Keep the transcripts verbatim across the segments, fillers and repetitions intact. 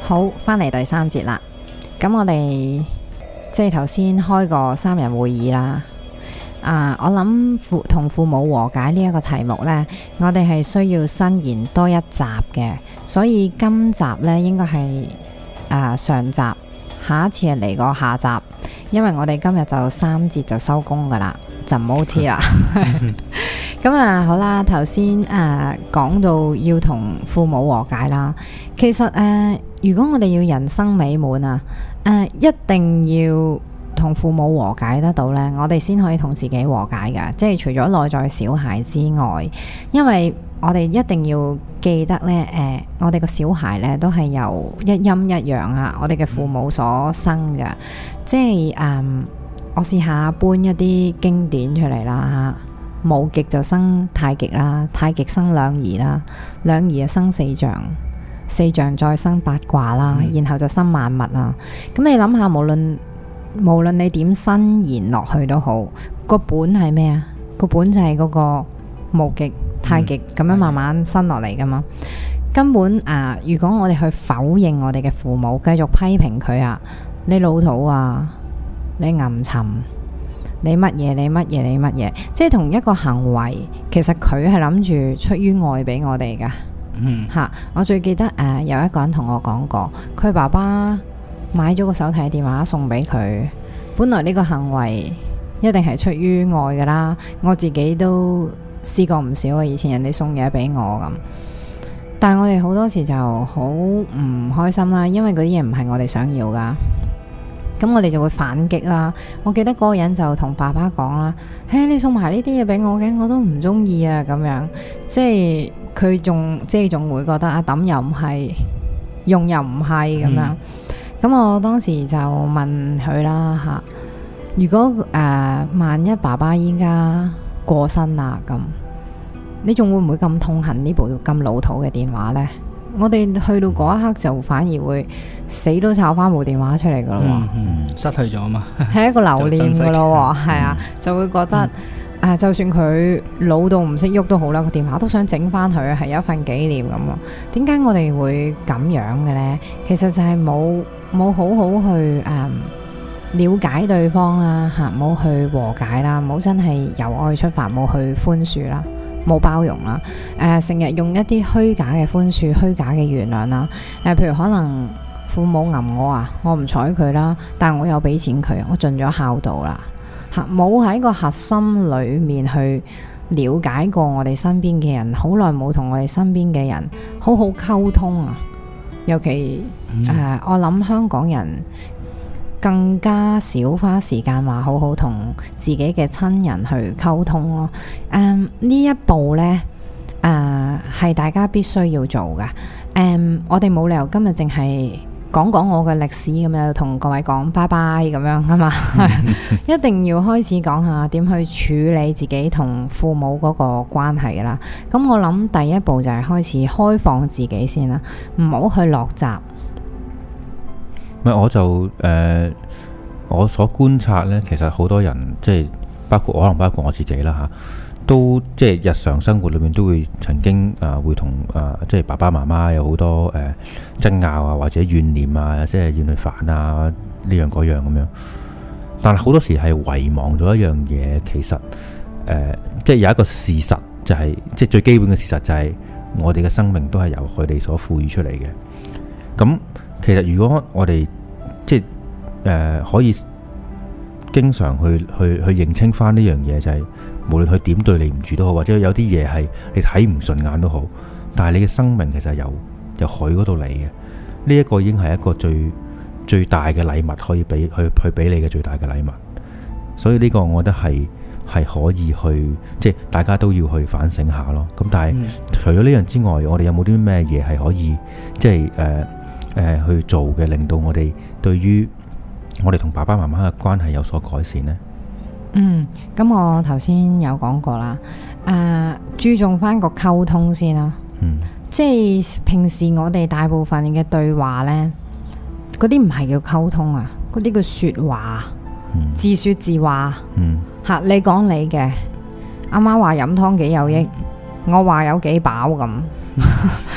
好，翻嚟第三節啦。咁我哋即係頭先開個三人會議啦。啊，我諗父同父母和解呢一個題目呢，我哋係需要伸延多一集嘅，所以今集呢應該係啊上集，下一次係嚟個下集，因為我哋今日就三節就收工噶啦，就唔 O T 啦。咁啊，好啦，頭先誒講到要同父母和解啦，其實誒、呃，如果我哋要人生美滿啊，誒、呃，一定要同父母和解得到呢，我哋先可以同自己和解噶，即係除咗內在小孩之外，因為我哋一定要記得呢，誒、呃，我哋個小孩呢都係由一陰一陽啊，我哋嘅父母所生嘅，即係誒、呃，我試下搬一啲經典出嚟啦。無極就生太極啦，太極生兩儀啦，兩儀就生四象，四象再生八卦啦，嗯、然後就生萬物啊。咁你諗下，無論無論你點伸延落去都好，個本係咩啊？個本就係嗰個無極太極咁樣慢慢生落嚟噶嘛。嗯、根本啊，如果我哋去否認我哋嘅父母，繼續批評佢啊，你老土啊，你吟沉。你乜嘢？你乜嘢？你乜嘢？即係同一個行為，其實佢係諗住出於愛俾我哋噶。嗯，吓，我最記得誒、呃，有一個人同我講過，佢爸爸買咗個手提電話送俾佢。本來呢個行為一定係出於愛噶啦，我自己都試過唔少啊。以前人哋送嘢俾我咁，但係我哋好多時就好唔開心啦，因為嗰啲嘢唔係我哋想要噶。咁我哋就會反擊啦。我記得嗰個人就同爸爸講啦：嘿，你送埋呢啲嘢俾我嘅，我都唔中意啊！咁樣，即係佢仲即係仲會覺得啊，抌又唔係，用又唔係咁樣。咁、嗯、我當時就問佢啦吓，如果誒、呃、萬一爸爸依家過身啦，咁你仲會唔會咁痛恨呢部咁老土嘅電話呢？我哋去到嗰一刻就反而會死都抄翻部電話出嚟噶咯， 嗯嗯，失去咗嘛， 係一個留念噶咯，係啊，就會覺得、嗯、啊，就算佢老到唔識喐都好啦，個電話都想整翻佢，係一份紀念咁咯。點解我哋會咁樣嘅呢？其實就係冇冇好好去誒、嗯、了解對方啦，吓，冇去和解啦，冇真係由愛出發，冇去寬恕啦。冇包容啦，誒、呃，成日用一啲虛假嘅寬恕、虛假嘅原諒啦，誒、呃，譬如可能父母吟我啊，我唔睬佢啦，但我又俾錢佢，我盡咗孝道啦，吓，冇喺個核心裏面去了解過我哋身邊嘅人，好耐冇同我哋身邊嘅人好好溝通啊，尤其誒、呃，我諗香港人更加少花時間話好好同自己嘅親人去溝通咯。誒、嗯，呢一步呢，誒、呃、係大家必須要做噶。誒、嗯，我哋冇理由今日淨係講講我嘅歷史咁樣，同各位講拜拜咁樣啊嘛。一定要開始講下點去處理自己同父母嗰個關係啦。咁我諗第一步就係開始開放自己先啦，唔好去落閘。 我就誒、呃，我所觀察呢，其實好多人即係包括可能包括我自己啦嚇，都即係日常生活裏面都會曾經啊、呃、會同啊、呃、即係爸爸媽媽有好多誒、呃、爭拗啊，或者怨念啊，即係怨佢煩啊呢樣嗰樣咁樣。但係好多時係遺忘咗一樣嘢，其實誒、呃、即係有一個事實就係、是、即係最基本嘅事實就係我哋嘅生命都係由佢哋所賦予出嚟嘅。咁其實如果我哋即係誒、呃、可以經常去去去認清翻呢樣嘢，就係、是、無論佢點對你唔住都好，或者有啲嘢係你睇唔順眼都好，但係你嘅生命其實係由由佢嗰度嚟嘅。呢、這、一個已經係一個最最大嘅禮物，可以俾去去俾你嘅最大嘅禮物。所以呢個我覺得係係可以去即係大家都要去反省下咯。咁但係、嗯、除咗呢樣之外，我哋有冇啲咩嘢係可以即係誒？呃誒、呃，去做嘅，令到我哋對於我哋同爸爸媽媽嘅關係有所改善呢？ 嗯，咁我頭先有講過啦，誒、呃，注重翻個溝通先啦。嗯，即係平時我哋大部分嘅對話呢，嗰啲唔係叫溝通啊，嗰啲叫說話，嗯、自說自話。嗯，吓你講你嘅，阿媽話飲湯幾有益，嗯、我話有幾飽咁。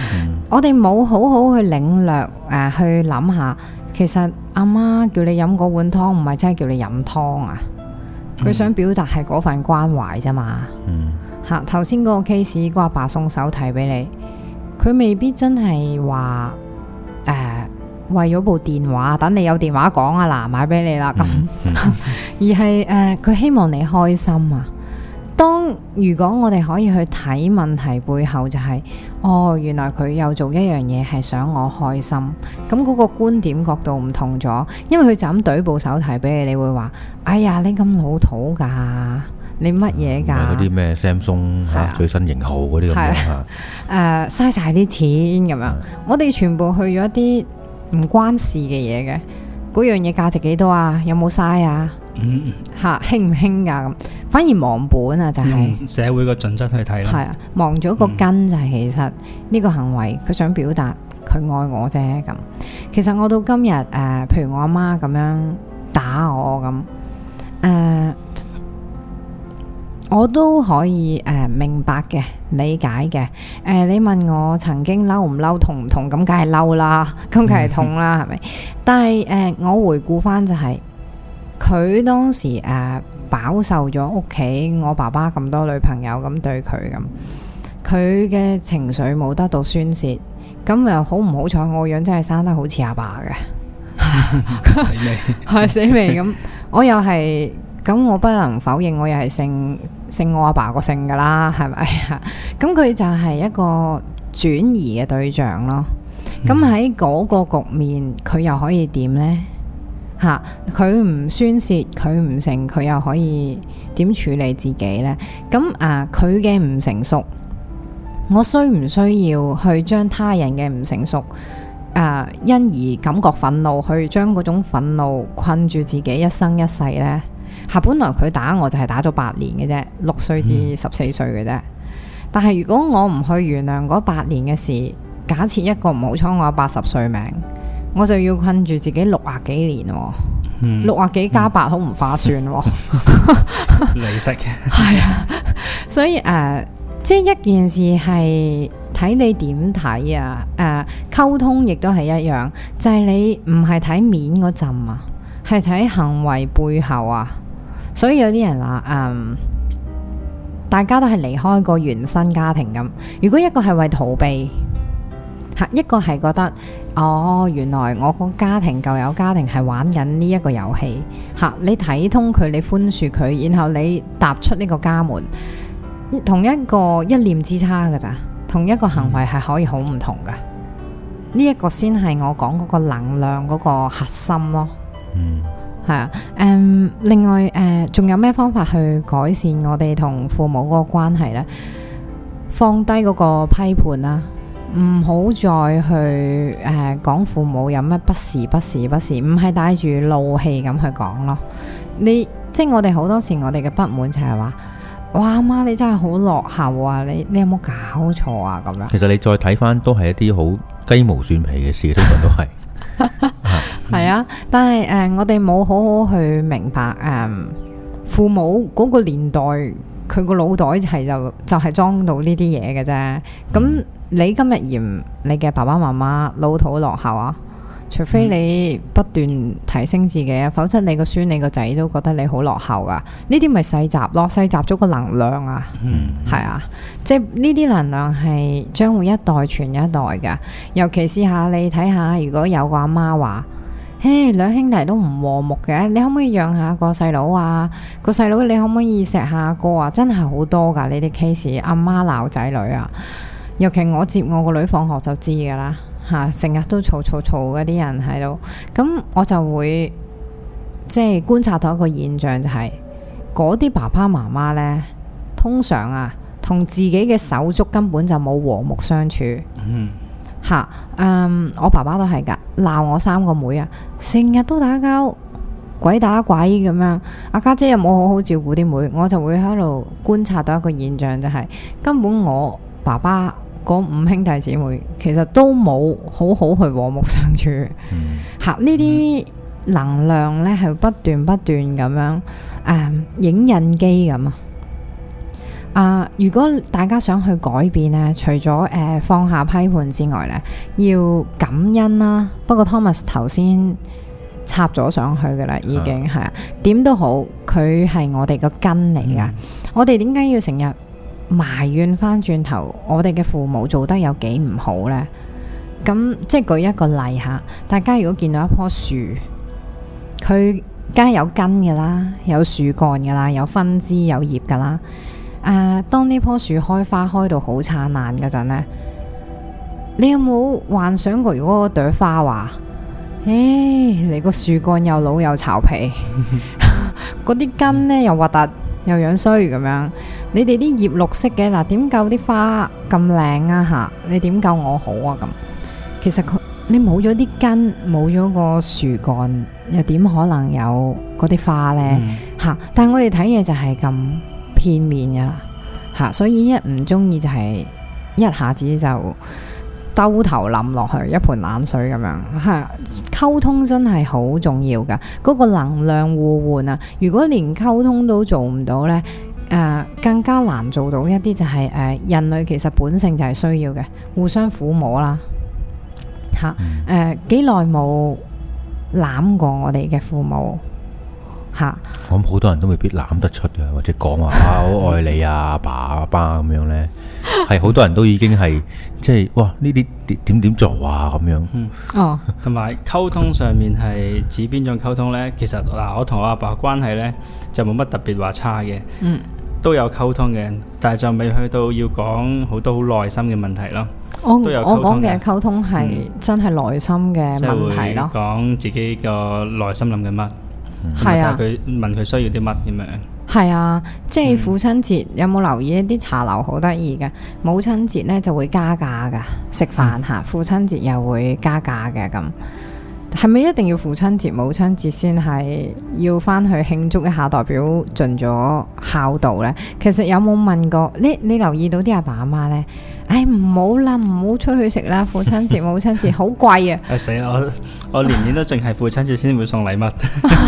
我哋冇好好去領略誒、呃，去諗下，其實阿媽叫你飲嗰碗湯，唔係真係叫你飲湯啊，佢想表達係嗰份關懷啫嘛。 嗯， 吓頭先嗰個 case，個阿爸送手提俾你，佢未必真係話誒為咗部電話，等你有電話講啊嗱，買俾你啦咁， 嗯嗯、 而係誒佢希望你開心啊。當如果我哋可以去睇問題背後就係、是，哦，原來佢又做一樣嘢係想我開心，咁嗰個觀點角度唔同咗，因為佢就咁懟部手提俾你，你會話，哎呀，你咁老土噶，你乜嘢噶？ 嗰啲咩 Samsung 吓、啊、最新型號嗰啲咁樣吓，誒嘥晒啲錢咁樣， 啊、 我哋全部去咗一啲唔關事嘅嘢嘅，嗰樣嘢價值幾多啊？有冇嘥啊？吓興唔興噶咁？反而忘本啊，就係、是、 用社會個準則去睇啦。 係啊，忘咗個根就係其實呢個行為佢想表達佢愛我啫咁。其實我到今日誒、呃，譬如我阿媽咁樣打我咁，誒、呃，我都可以誒、呃、明白嘅、理解嘅。誒、呃，你問我曾經嬲唔嬲、痛唔痛，咁梗係嬲啦，咁梗係痛啦，係咪？但係誒、呃，我回顧翻就係、是。佢當時誒、呃、飽受咗屋企我爸爸咁多女朋友咁對佢咁，佢嘅情緒冇得到宣泄，咁又好唔好彩，我樣真係生得好似阿爸嘅，死未係死未咁，我又係咁，我不能否認，我又係姓姓我阿爸個姓噶啦，係咪啊？咁佢就係一個轉移嘅對象咯。咁喺嗰個局面，佢又可以點呢？吓，佢唔宣泄，佢唔成，佢又可以點處理自己呢？咁啊，佢嘅唔成熟，我需唔需要去將他人嘅唔成熟啊，因而感覺憤怒，去將嗰種憤怒困住自己一生一世呢？吓，本來佢打我就係打咗八年嘅啫，六歲至十四歲嘅啫。但係如果我唔去原諒嗰八年嘅事，假設一個唔好彩我有八十歲命，我就要困住自己六啊幾年，嗯、六啊幾加八好唔划算， 利息係啊，所以誒、呃，即係一件事係睇你點睇啊，誒、呃，溝通亦都係一樣，就係、是、你唔係睇面嗰陣啊，係睇行為背後啊，所以有啲人話，嗯，大家都係離開個原生家庭咁，如果一個係為逃避。一個係覺得哦，原來我個家庭舊有家庭係玩緊呢一個遊戲吓，你睇通佢，你寬恕佢，然後你踏出呢個家門，同一個一念之差㗎咋，同一個行為係可以好唔同噶。呢一個先係我講嗰個能量嗰個核心咯。嗯，係啊。誒，另外誒，仲有咩方法去改善我哋同父母嗰個關係呢？放低嗰個批判啦。唔好再去誒講、呃、父母有乜不是不是不是，唔係帶住怒氣咁去講咯。你即係我哋好多時我哋嘅不滿就係話，哇阿媽你真係好落後啊！你你有冇搞錯啊？咁樣。其實你再睇翻都係一啲好雞毛蒜皮嘅事，通常都係。 係啊，但係誒、呃、我哋冇好好去明白誒、呃、父母嗰個年代佢個腦袋係就就係、是、裝到呢啲嘢嘅啫。咁、嗯你今日嫌你嘅爸爸媽媽老土落後啊？除非你不斷提升自己啊，否則你個孫、你個仔都覺得你好落後噶。呢啲咪世襲咯，世襲咗個能量啊，嗯，係啊，即係呢啲能量係將會一代傳一代噶。尤其是下你睇下，如果有個阿媽話，嘿，兩兄弟都唔和睦嘅，你可唔可以讓下個細佬啊？個細佬你可唔可以錫下哥啊？真係好多噶呢啲 case， 阿媽鬧仔女啊。尤其我接我個女放學就知噶啦，吓成日都嘈嘈嘈嗰啲人喺度，咁我就會即係觀察到一個現象，就係嗰啲爸爸媽媽呢，通常啊同自己嘅手足根本就冇和睦相處。嗯，吓，嗯，我爸爸都係噶，鬧我三個妹啊，成日都打交，鬼打鬼咁樣。阿家姐又冇好好照顧啲妹，我就會喺度觀察到一個現象，就係根本我爸爸嗰五兄弟姊妹其實都冇好好去和睦相處，吓，呢啲能量呢係不斷不斷咁樣誒影印機咁啊， 啊、如果大家想去改變呢，除咗誒、呃、放下批判之外呢，要感恩啦。不過 Thomas 頭先插咗上去噶啦，已經係啊。點都好，佢係我哋個根嚟噶。嗯、我哋點解要成日埋怨翻轉頭？我哋嘅父母做得有幾唔好呢？咁即係舉一個例下，大家如果見到一棵樹，佢梗係有根噶啦，有樹幹噶啦，有分枝有葉噶啦。誒、啊，當呢棵樹開花開到好燦爛嗰陣呢，你有冇幻想過如果嗰朵花話，誒、欸，你個樹幹又老又巢皮，嗰啲根呢又核突又樣衰咁樣，你哋啲葉綠色嘅，嗱點救啲花咁靚啊吓？你點救我好啊咁？其實佢你冇咗啲根，冇咗個樹幹，又點可能有嗰啲花呢？吓、嗯？但係我哋睇嘢就係咁片面噶啦，吓，所以一唔中意就係一下子就兜頭淋落去一盆冷水咁樣，係溝通真係好重要噶，嗰、嗰個能量互換啊！如果連溝通都做唔到呢，誒、呃，更加難做到一啲就係、是、誒、呃，人類其實本性就係需要嘅，互相撫摸啦，吓、呃，誒，幾耐冇攬過我哋嘅父母？ 我諗好多人都未必攬得出嘅，或者講話啊好愛你啊阿爸阿爸咁樣呢，係好多人都已經係即係哇呢啲點點做啊咁樣。 嗯、哦，同埋溝通上面係指邊種溝通呢？其實嗱，我同我阿爸關係呢，就冇乜特別話差嘅，嗯，都有溝通嘅，但係就未去到要講好多好內心嘅問題咯。 我我講嘅溝通係真係內心嘅問題咯， 講自己個內心諗緊乜。 係啊， 佢問佢需要啲乜咁樣。係啊，即係父親節、嗯、有冇留意一啲茶樓好得意嘅？母親節呢就會加價噶，食飯吓；父親節又會加價嘅咁。係咪一定要父親節、母親節先係要翻去慶祝一下，代表盡咗孝道呢？其實有冇問過？你你留意到啲阿爸阿媽呢？唉，唔好啦，唔好出去食啦！父親節、母親節好貴啊！ 死啦！我我年年都淨係父親節先會送禮物。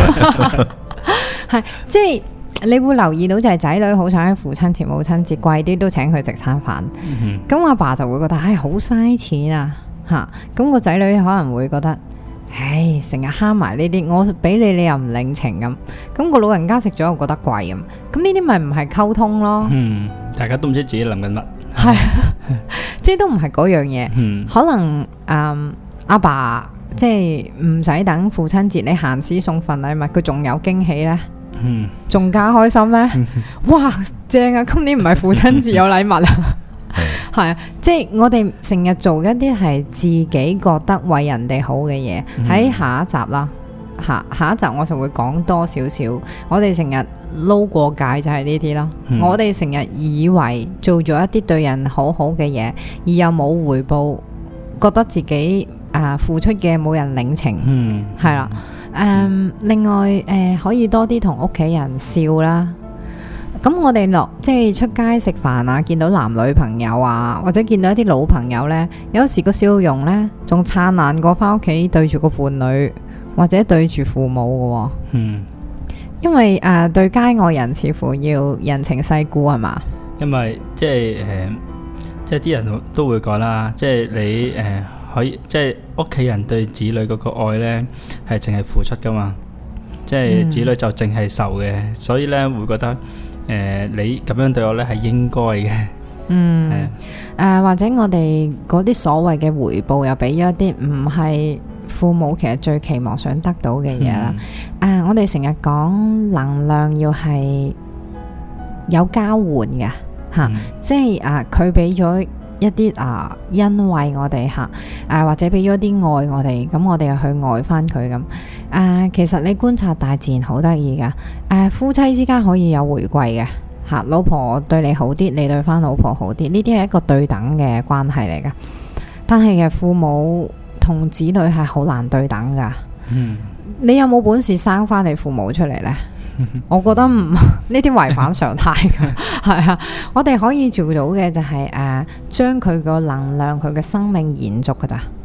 係即係你會留意到就係仔女好想喺父親節、母親節貴啲都請佢食餐飯。咁阿、嗯、哼爸就會覺得唉好嘥錢啊吓！咁個仔女可能會覺得唉成日慳埋呢啲，我俾你你又唔領情咁。咁個老人家食咗又覺得貴咁。咁呢啲咪唔係溝通咯？嗯， 大家都唔知自己諗緊乜。 係，即係都唔係嗰樣嘢，嗯、可能誒阿、嗯、爸即係唔使等父親節你閒時送份禮物，佢仲有驚喜呢，仲、嗯、加開心呢。哇正啊！今年唔係父親節有禮物啊，係啊，即係我哋成日做一啲係自己覺得為人哋好嘅嘢，喺、嗯、下一集啦。下下一集我就會講多少少，我哋成日撈過界就係呢啲咯。嗯、我哋成日以為做咗一啲對人好好嘅嘢，而又冇回報，覺得自己啊、呃、付出嘅冇人領情，係啦、嗯。誒、呃，另外誒、呃、可以多啲同屋企人笑啦。咁我哋落即係出街食飯啊，見到男女朋友啊，或者見到一啲老朋友呢，有時個笑容呢，仲燦爛過翻屋企對住個伴侶。或者對住父母嘅、哦，嗯，因為誒、呃、對街外人似乎要人情世故係嘛？ 因為即係誒、呃，即係啲人都會講啦，即係你誒、呃、可以，即係屋企人對子女嗰個愛呢係淨係付出噶嘛，即係子女就淨係受嘅，嗯、所以呢會覺得誒、呃、你咁樣對我呢係應該嘅， 嗯，誒、呃呃、或者我哋嗰啲所謂嘅回報又俾咗一啲唔係父母其實最期望想得到嘅嘢啦，誒、嗯啊，我哋成日講能量要係有交換嘅吓，嗯、即係啊，佢俾咗一啲啊恩惠我哋吓，誒、啊、或者俾咗啲愛我哋，咁我哋又去愛翻佢咁。誒、啊，其實你觀察大自然好得意噶，誒、啊，夫妻之間可以有回饋嘅吓，老婆對你好啲，你對翻老婆好啲，呢啲係一個對等嘅關係嚟噶。但係嘅父母同子女係好難對等噶，嗯、你有冇本事生翻你父母出嚟呢？我覺得唔，呢啲違反常態噶，係啊，我哋可以做到嘅就係、是、誒，將佢個能量、佢嘅生命延續噶咋，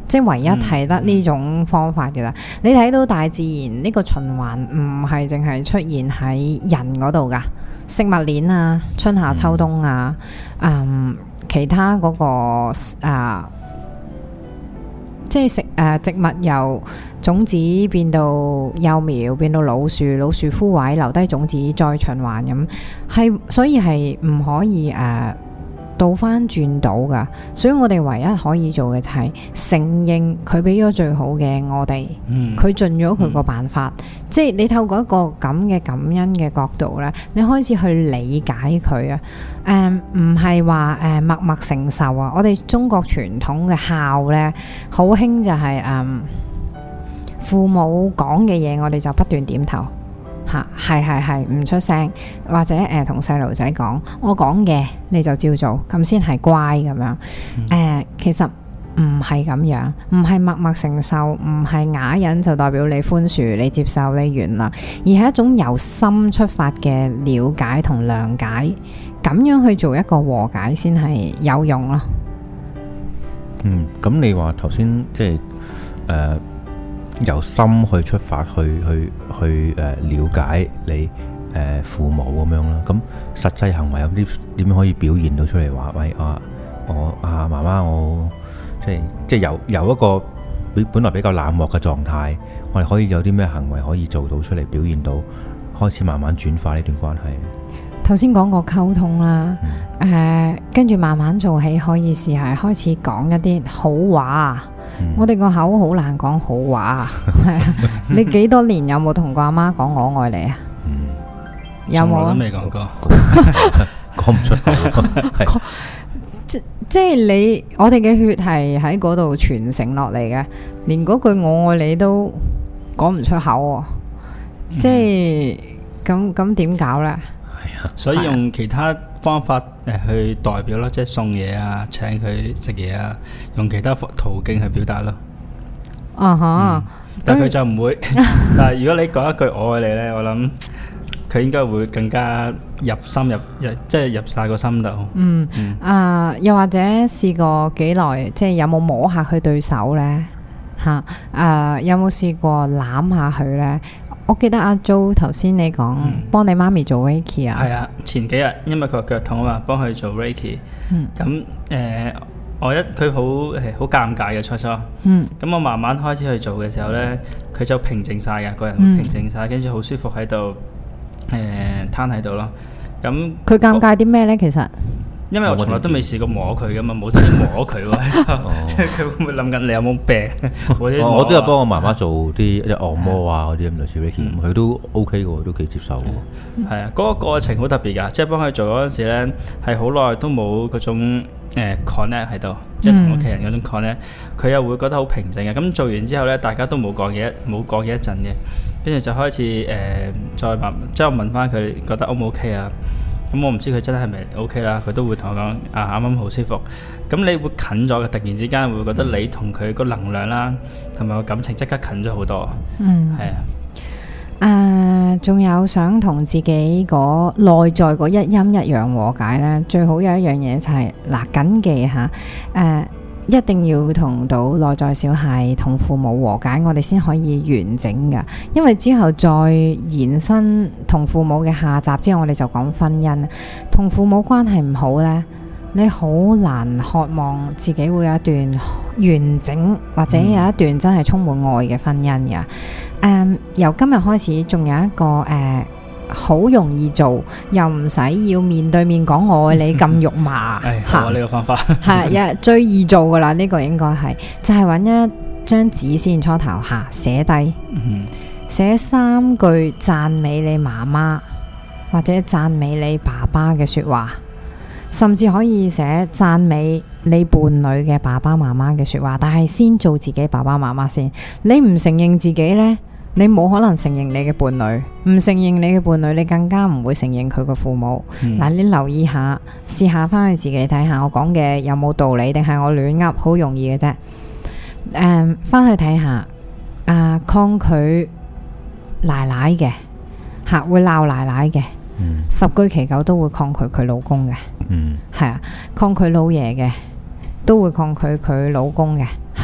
即係唯一係得呢種方法嘅啦。嗯、你睇到大自然呢個循環唔係淨係出現喺人嗰度噶，食物鏈啊、春夏秋冬啊、嗯、其他嗰、嗰個啊，即係食誒植物由種子變到幼苗，變到老樹，老樹枯萎留低種子再循環咁，係所以係唔可以誒。呃倒翻轉到噶，所以我哋唯一可以做嘅就係承認佢俾咗最好嘅我哋，佢盡咗佢個辦法，嗯、即係你透過一個咁嘅感恩嘅角度咧，你開始去理解佢啊。誒唔係話誒默默承受啊。我哋中國傳統嘅孝咧，好興就係、是、誒、嗯、父母講嘅嘢，我哋就不斷點頭。吓，係係係唔出聲，或者誒同細路仔講，我講嘅你就照做，咁先係乖咁樣。誒、嗯呃，其實唔係咁樣，唔係默默承受，唔係啞忍就代表你寬恕、你接受、你原諒，而係一種由心出發嘅了解同諒解，咁樣去做一個和解先係有用咯。 嗯，咁你話頭先即係誒。呃由心去出發，去去去誒、呃、了解你誒、呃、父母咁樣啦。咁實際行為有啲點樣可以表現到出嚟？話喂啊，我啊媽媽，我即係即係由由一個本本來比較冷漠嘅狀態，我哋可以有啲咩行為可以做到出嚟，表現到開始慢慢轉化呢段關係。 頭先講過溝通啦，誒跟住慢慢做起，可以試下開始講一啲好話。嗯、我哋個口好難講好話，係啊！你幾多年有冇同個阿媽講我愛你啊？嗯、有冇啊？ 我都未講過， 講唔出。 即即係你，我哋嘅血係喺嗰度傳承落嚟嘅，連嗰句我愛你都講唔出口，啊，嗯、即係咁咁點搞呢？ 所以用其他方法誒去代表咯，即係送嘢啊，請佢食嘢啊，用其他途徑去表達咯。 啊哈！ 但佢就唔會。但係如果你講一句我愛你呢，我諗佢應該會更加入心入入，即係入晒個心度。 嗯嗯。啊，又或者試過幾耐，即係有冇摸下佢對手呢？吓，誒，有冇試過攬下佢呢？我記得阿 Jo 頭先你講幫你媽咪做 Reiki 啊， 係啊，前幾日因為佢個腳痛啊嘛，幫佢做 Reiki。咁誒，我一佢好誒好尷尬嘅初初。嗯。咁我慢慢開始去做嘅時候咧，佢就平靜晒嘅，個人會平靜晒，跟住好舒服喺度誒攤喺度咯。咁佢尷尬啲咩咧？其實因為我從來都未試過摸佢噶嘛，冇得摸佢喎，即係佢會唔會諗緊你有冇病？ 我都有幫我媽媽做啲按摩啊嗰啲咁類似 Reiki，佢都 OK 嘅，都幾接受嘅。 係啊，嗰個過程好特別噶，即係幫佢做嗰陣時咧，係好耐都冇嗰種誒 connect 喺度，即係同屋企人嗰種 connect，佢又會覺得好平靜嘅。咁做完之後咧，大家都冇講嘢，冇講嘢一陣嘅，跟住就開始誒再問，即係問翻佢覺得 O 唔 OK 啊？咁我唔知佢真係係咪 OK 啦，佢都會同我講啊，啱啱好舒服。咁你會近咗嘅，突然之間會覺得你同佢個能量啦，同埋個感情即刻近咗好多。嗯，係啊。誒，仲有想同自己嗰內在嗰一陰一陽和解咧，最好有一樣嘢就係嗱，謹記吓誒。一定要同到內在小孩同父母和解，我哋先可以完整噶。因為之後再延伸同父母嘅下集之後，我哋就講婚姻。同父母關係唔好呢，你好難渴望自己會有一段完整或者有一段真係充滿愛嘅婚姻噶。嗯、由今日開始，仲有一個誒。呃好容易做，又唔使要面對面講我愛你咁肉麻。 係好啊，呢個方法係最易做噶啦，呢、這個應該係就係、是、揾一張紙先，初頭下寫低，寫、嗯、三句讚美你媽媽或者讚美你爸爸嘅說話，甚至可以寫讚美你伴侶嘅爸爸媽媽嘅說話，但係先做自己爸爸媽媽先。你唔承認自己呢，你冇可能承認你嘅伴侶，唔承認你嘅伴侶，你更加唔會承認佢個父母。嗱、嗯，你留意下，試下翻去自己睇下，我講嘅有冇道理，定係我亂噏？好容易嘅啫。誒、嗯，翻去睇下，啊，抗拒奶奶嘅，吓會鬧奶奶嘅，嗯、十居其九都會抗拒佢老公嘅，係、嗯、啊，抗拒老爺嘅，都會抗拒佢老公嘅。吓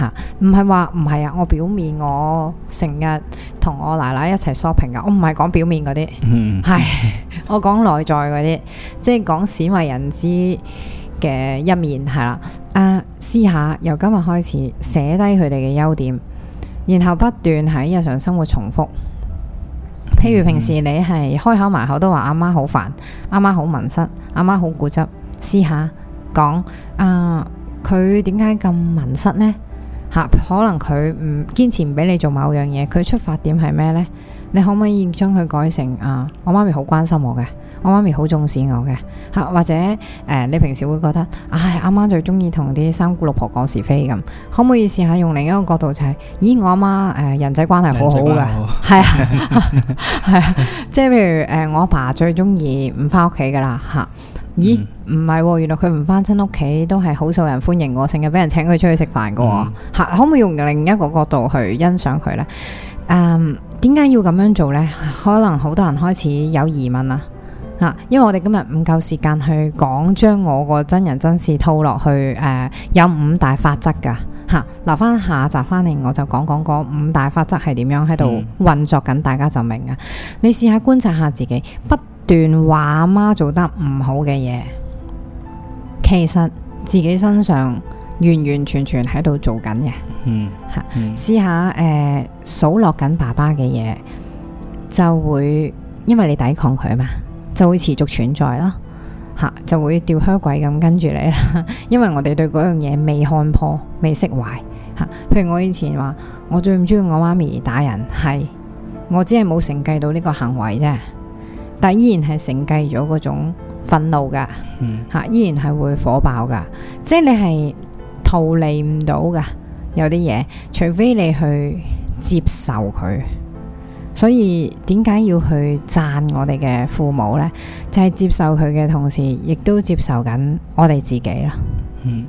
嚇，唔係話唔係啊！我表面我成日同我奶奶一齊 shopping 噶，我唔係講表面嗰啲， 嗯， 係我講內在嗰啲，即係講鮮為人知嘅一面係啦。啊，試下由今日開始寫低佢哋嘅優點，然後不斷喺日常生活重複。譬如平時你係開口埋口都話阿媽好煩，阿媽好文塞，阿媽好固執，試下講啊，佢點解咁文塞呢？吓，可能佢唔堅持唔俾你做某樣嘢，佢出發點係咩呢？你可唔可以將佢改成啊？我媽咪好關心我嘅，我媽咪好重視我嘅，吓、啊、或者誒、呃，你平時會覺得，唉，阿媽最中意同啲三姑六婆講是非咁，可唔可以試下用另一個角度就係、是，咦，我阿媽誒人際關係好好嘅，係啊，係啊，即係譬如誒、呃，我阿爸最中意唔翻屋企噶啦，吓、啊。咦，唔係喎，原來佢唔翻親屋企都係好受人歡迎喎，成日俾人請佢出去食飯噶喎，吓、嗯、可唔可以用另一個角度去欣賞佢呢？誒，點解要咁樣做呢？可能好多人開始有疑問啦，吓、啊，因為我哋今日唔夠時間去講，將我個真人真事套落去，誒、呃，有五大法則噶，吓、啊，留翻下集翻嚟我就講講嗰五大法則係點樣喺度運作緊，大家就明啊。你試下觀察下自己，不斷話阿媽做得唔好嘅嘢，其實自己身上完完全全喺度做緊嘅。嗯，吓、嗯，試下誒數落緊爸爸嘅嘢，就會因為你抵抗佢嘛，就會持續存在啦。吓、啊，就會吊靴鬼咁跟住你啦。因為我哋對嗰樣嘢未看破、未釋懷。吓、啊，譬如我以前話，我最唔中意我媽咪打人，係我只係冇承繼到呢個行為啫。但依然係承繼咗嗰種憤怒噶，吓、嗯、依然係會火爆噶，即係你係逃離唔到噶，有啲嘢，除非你去接受佢。所以點解要去讚我哋嘅父母呢？就係、是、接受佢嘅同時，亦都接受緊我哋自己啦。嗯。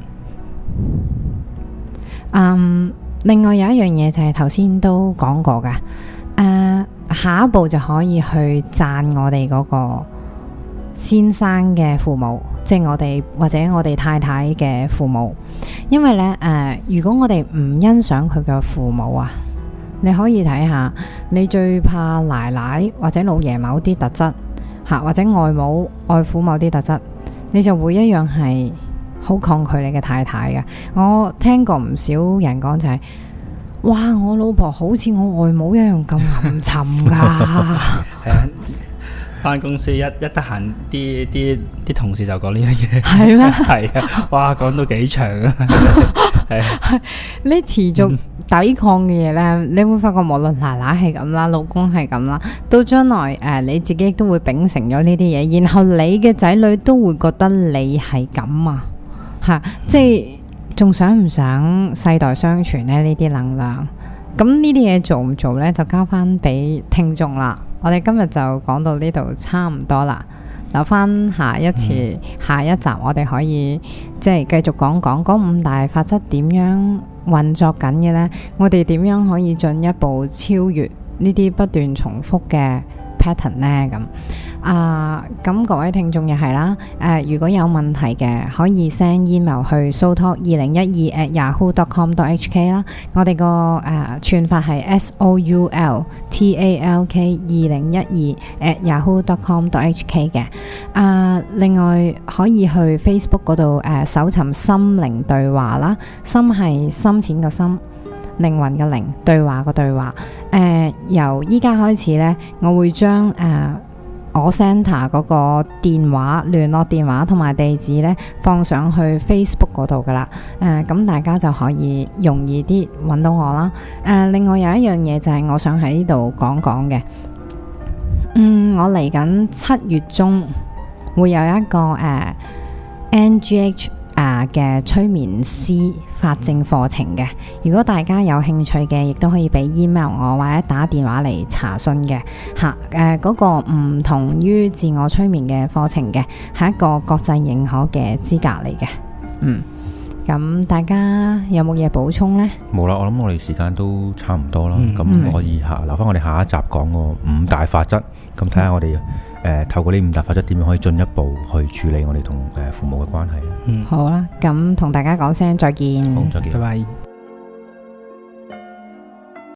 嗯，另外有一樣嘢就係頭先都講過噶，誒、呃。下一步就可以去讚我哋嗰個先生嘅父母，即係我哋或者我哋太太嘅父母。因為呢，誒、呃，如果我哋唔欣賞佢嘅父母啊，你可以睇下，你最怕奶奶或者老爺某啲特質，吓或者外母外父某啲特質，你就會一樣係好抗拒你嘅太太嘅。我聽過唔少人講就係、是。哇！我老婆好似我外母一樣咁陰沉噶， 係啊！翻公司一一得閒，啲啲啲同事就講呢樣嘢， 係咩？ 係啊！哇，講到幾長啊！係你持續抵抗嘅嘢呢，你會發覺無論奶奶係咁啦，老公係咁啦，到將來誒、呃、你自己都會秉承咗呢啲嘢，然後你嘅仔女都會覺得你係咁啊，吓、嗯、即係。仲想唔想世代相傳呢？呢啲能量，咁呢啲嘢做唔做呢？就交翻俾聽眾啦。我哋今日就講到呢度差唔多啦，留翻下一次、嗯、下一集我哋可以即係繼續講講嗰五大法則點樣運作緊嘅呢？我哋點樣可以進一步超越呢啲不斷重複嘅 pattern 呢？咁啊，咁各位聽眾又係啦，誒、呃，如果有問題嘅，可以 send email 去 soultalk 二零一二 at yahoo dot com dot h k 啦。我哋個誒串法係 s o u l t a l k 二零一二 at yahoo dot com dot h k 嘅。啊，另外可以去 Facebook 嗰度誒搜尋心靈對話啦，心係深淺個心，靈魂嘅靈，對話個對話。誒、呃，由依家開始呢，我會將誒。呃我 Santa 嗰個電話聯絡電話同埋地址呢，放上去 Facebook 嗰度噶啦，誒、呃、咁大家就可以容易啲揾到我啦。誒、呃、另外有一樣嘢就係我想喺呢度講講嘅，嗯，我嚟緊七月中會有一個誒、呃、N G H 啊嘅催眠師法證課程嘅，如果大家有興趣嘅，亦都可以俾 email 我或者打電話嚟查詢嘅吓。誒、啊，嗰、那個唔同於自我催眠嘅課程嘅，係一個國際認可嘅資格嚟嘅。嗯，咁大家有冇嘢補充呢？ 冇啦，我諗我哋時間都差唔多啦。咁、嗯、可以下留翻我哋下一集講個五大法則，咁睇下我哋誒、呃、透過呢五大法則點樣可以進一步去處理我哋同誒父母嘅關係。嗯， 好啦，咁同大家講聲再見。 好，再見， 拜拜。